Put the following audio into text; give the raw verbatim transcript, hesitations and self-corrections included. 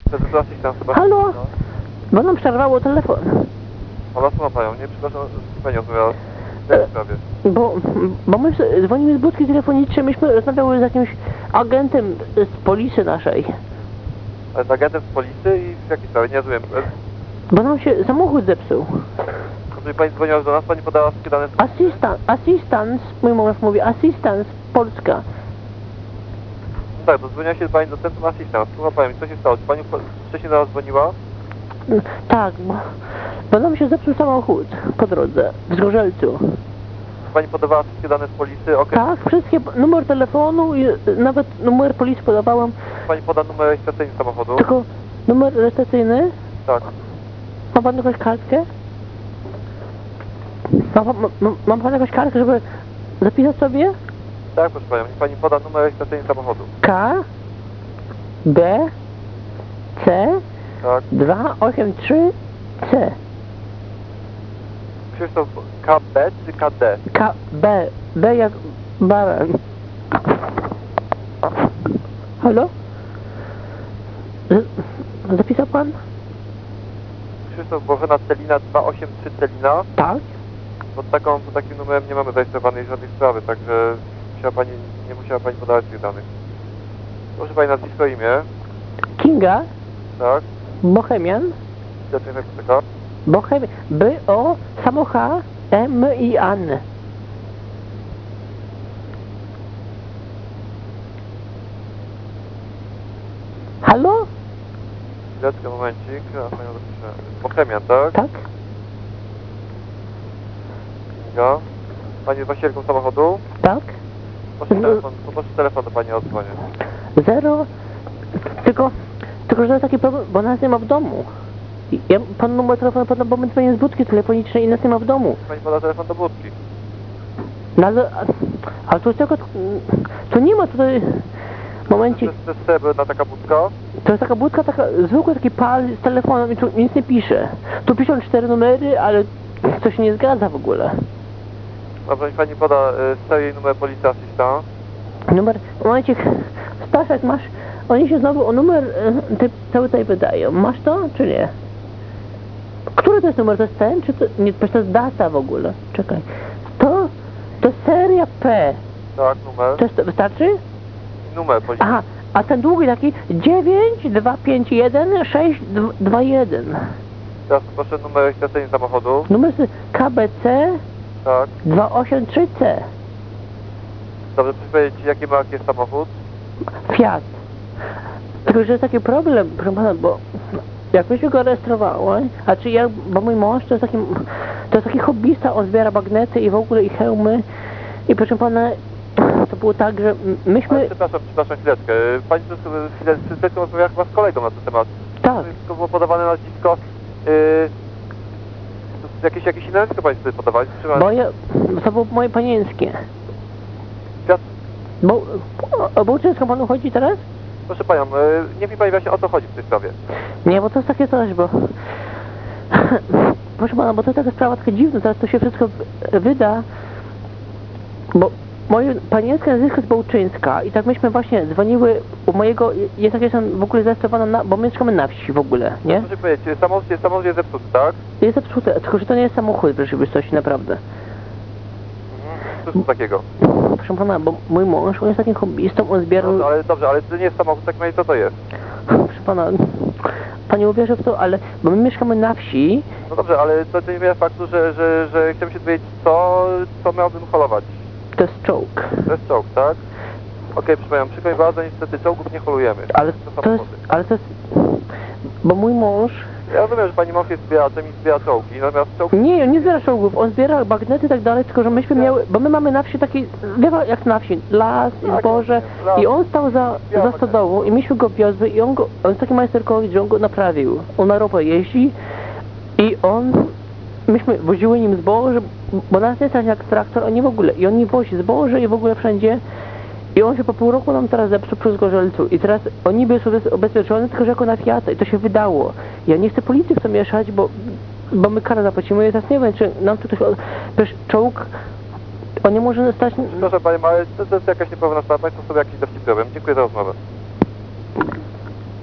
Halo? Bo nam przerwało telefon. Ona słucha panią, nie? Przepraszam, z pani rozmawiała w tej sprawie. Bo, bo my dzwonimy z budki telefonicznej, myśmy rozmawiały z jakimś agentem z policji naszej. Ale z agentem z policji i w jakiej sprawie? Nie rozumiem. Bo nam się samochód zepsuł. Jeżeli pani dzwoniła do nas, pani podała wszystkie dane... Asystant, assistance, mój mąż mówi, assistance, Polska. No tak, to dzwoniła się pani do centrum Assistance. Słucha pani, co się stało? Czy pani wcześniej do nas dzwoniła? Tak, bo, bo nam się zepsuł samochód po drodze, w Zgorzelcu. Pani podawała wszystkie dane z policji? Okay. Tak, wszystkie, numer telefonu i nawet numer policji podawałam. Pani poda numer rejestracyjny samochodu? Tylko numer rejestracyjny? Tak. Ma pan jakąś kartkę? Ma, ma, ma, ma pan jakąś kartkę, żeby zapisać sobie? Tak, proszę panią. Niech pani poda numer rejestracyjny samochodu. K B C Tak. dwa osiem trzy C. Krzysztof K B czy K D? K B B jak baran. Halo? Z- Zapisał pan? Krzysztof Bożena Celina dwa osiem trzy Celina. Tak. Pod, taką, pod takim numerem nie mamy zarejestrowanej żadnej sprawy, także musiała pani, nie musiała pani podawać tych danych. Proszę pani nazwisko, imię. Kinga Tak. Bohemian. Chwileczkę, jak czeka. Bohemian. B O samo H M I An. Halo? Chwileczkę, momencik. A panią zapiszę. Bohemian, tak? Tak. Kinga. Pani jest właścicielką samochodu? Tak. Proszę telefon, poproszę telefon do pani o odzwonie. Zero. Tylko, tylko że to jest taki problem, bo nas nie ma w domu. I ja pan numer telefonu podam, bo my dzwonimy z budki telefonicznej i nas nie ma w domu. Pani poda telefon do budki. No ale, a, ale tu tylko, tu nie ma tutaj, momencik, To jest srebrna taka budka. to jest taka budka, taka, zwykły taki pal z telefonem i tu nic nie pisze. Tu piszą cztery numery, ale to się nie zgadza w ogóle. Dobrze, niech pani poda y, serię i numer policji asystent. Numer, momencik, Staszek masz, oni się znowu o numer y, ty, cały tutaj wydają. Masz to, czy nie? Który to jest numer? To jest ten, czy to, nie, to jest data w ogóle. Czekaj. To, to seria P. Tak, numer. To jest, wystarczy? I numer policji. Aha, a ten długi taki dziewięć dwa pięć jeden sześć dwa jeden. Teraz proszę numer rejestracyjny samochodu. Numer K B C Tak. dwa osiem trzy C. Dobrze, proszę powiedzieć, jaki marki jest samochód? Fiat. Tylko, że jest taki problem, proszę pana, bo jak myśmy go rejestrowały, a czy ja, bo mój mąż to jest taki, to jest taki hobbysta, on zbiera magnety i w ogóle i hełmy i proszę pana, to było tak, że myśmy... Ale przepraszam, przepraszam chwileczkę. Pani przez chwilę, przez chwilę rozmawiała chyba z kolegą na ten temat. Tak. Tylko było podawane nazwisko. Yy, jakieś, jakieś inne nazwisko Państwo sobie podawali? Moje, to było moje panieńskie. Fiat. Bo, o Bułczyńską panu chodzi teraz? Proszę Panią, yy, nie wie Pani właśnie o co chodzi w tej sprawie. Nie, bo to jest takie coś, bo... Proszę pana, bo to jest taka sprawa taka dziwna, teraz to się wszystko wyda, bo moje panieńskie nazwisko jest Bołczyńska i tak myśmy właśnie dzwoniły u mojego, jest tak jestem w ogóle zarejestrowana, na, bo my mieszkamy na wsi w ogóle, nie? Proszę powiedzieć, samochód jest, samochód jest zepsuty, tak? Jest zepsute, tylko że to nie jest samochód w rzeczywistości, naprawdę. Mhm. Co jest takiego? Proszę pana, bo mój mąż, on jest takim hobbystą, on zbierał... No, ale dobrze, ale to nie jest samochód, tak co to jest? Proszę pana, pani uwierzy w to, ale, bo my mieszkamy na wsi... No dobrze, ale to nie zmienia faktu, że, że, że chciałem się dowiedzieć, co, co miałbym holować. To jest czołg. To jest czołg, tak? Okej, okay, proszę Panią, przykro mi bardzo, niestety czołgów nie holujemy. Ale to, to jest, ale to jest... Bo mój mąż... Ja rozumiem, że Pani mąż jest zbieraczem i zbiera czołgi, natomiast czołg... Nie, on nie zbiera czołgów, on zbiera bagnety i tak dalej, tylko że myśmy miały... Bo my mamy na wsi taki... Wie pan, jak na wsi, las i Tak, zboże las. i on stał za, za stodołą i myśmy go wiozły i on go... On jest taki majsterkowi, że on go naprawił. On na ropę jeździ i on... Myśmy woziły nim zboże, bo nas nie stać jak traktor, oni w ogóle. I on nie wozi zboże i w ogóle wszędzie. I on się po pół roku nam teraz zepsuł przy Zgorzelcu. I teraz on niby jest ubezpieczony, tylko że jako na Fiata. I to się wydało. Ja nie chcę policji w to mieszać, bo, bo my karę zapłacimy. Ja teraz nie wiem, czy nam tu ktoś... Przecież czołg... On nie może stać... Proszę Panią, ale to, to jest jakaś niepewna sprawa, Państwo sobie jakiś dowcip robią. Dziękuję za rozmowę.